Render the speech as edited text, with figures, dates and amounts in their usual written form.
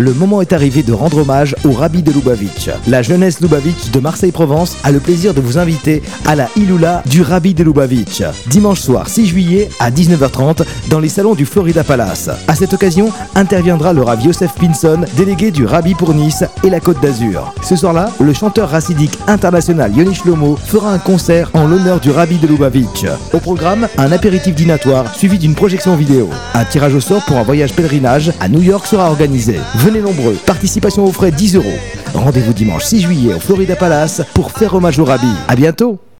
le moment est arrivé de rendre hommage au Rabbi de Lubavitch. La jeunesse Lubavitch de Marseille-Provence a le plaisir de vous inviter à la Iloula du Rabbi de Lubavitch, dimanche soir 6 juillet à 19h30 dans les salons du Florida Palace. À cette occasion, interviendra le Rav Yosef Pinson, délégué du Rabbi pour Nice et la Côte d'Azur. Ce soir-là, le chanteur racidique international Yoni Shlomo fera un concert en l'honneur du Rabbi de Lubavitch. Au programme, un apéritif dînatoire suivi d'une projection vidéo. Un tirage au sort pour un voyage pèlerinage à New York sera organisé. Venez nombreux, participation aux frais 10 €. Rendez-vous dimanche 6 juillet au Florida Palace pour faire hommage au Rabbi. À bientôt.